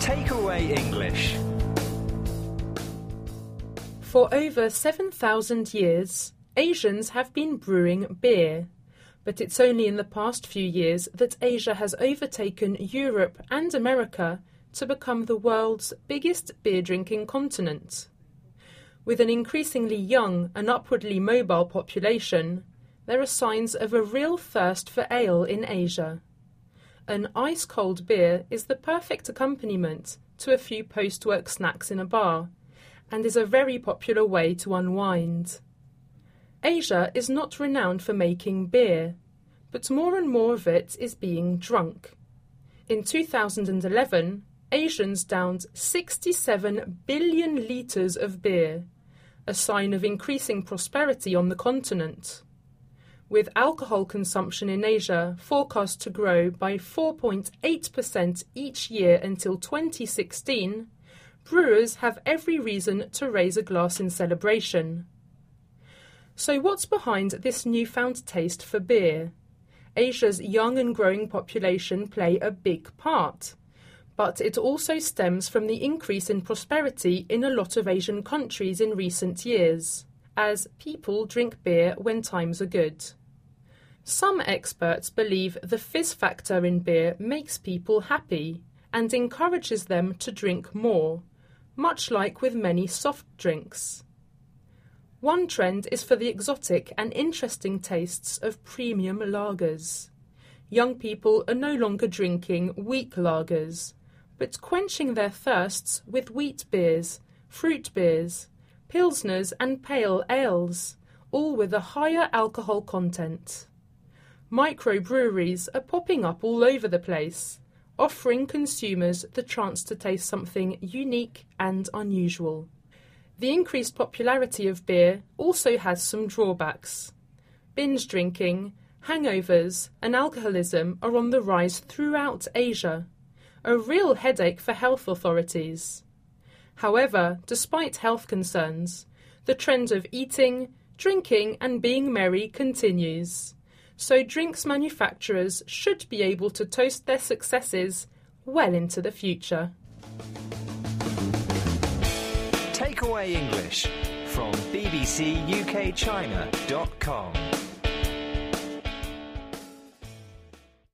Takeaway English. For over 7,000 years, Asians have been brewing beer, but it's only in the past few years that Asia has overtaken Europe and America to become the world's biggest beer-drinking continent. With an increasingly young and upwardly mobile population, there are signs of a real thirst for ale in Asia. An ice-cold beer is the perfect accompaniment to a few post-work snacks in a bar, and is a very popular way to unwind. Asia is not renowned for making beer, but more and more of it is being drunk. In 2011, Asians downed 67 billion litres of beer, a sign of increasing prosperity on the continent. With alcohol consumption in Asia forecast to grow by 4.8% each year until 2016, brewers have every reason to raise a glass in celebration. So what's behind this newfound taste for beer? Asia's young and growing population play a big part, but it also stems from the increase in prosperity in a lot of Asian countries in recent years, as people drink beer when times are good. Some experts believe the fizz factor in beer makes people happy and encourages them to drink more, much like with many soft drinks. One trend is for the exotic and interesting tastes of premium lagers. Young people are no longer drinking weak lagers, but quenching their thirsts with wheat beers, fruit beers, pilsners and pale ales, all with a higher alcohol content. Microbreweries are popping up all over the place, offering consumers the chance to taste something unique and unusual. The increased popularity of beer also has some drawbacks. Binge drinking, hangovers, and alcoholism are on the rise throughout Asia, a real headache for health authorities. However, despite health concerns, the trend of eating, drinking, and being merry continues. So drinks manufacturers should be able to toast their successes well into the future. Takeaway English from bbcukchina.com.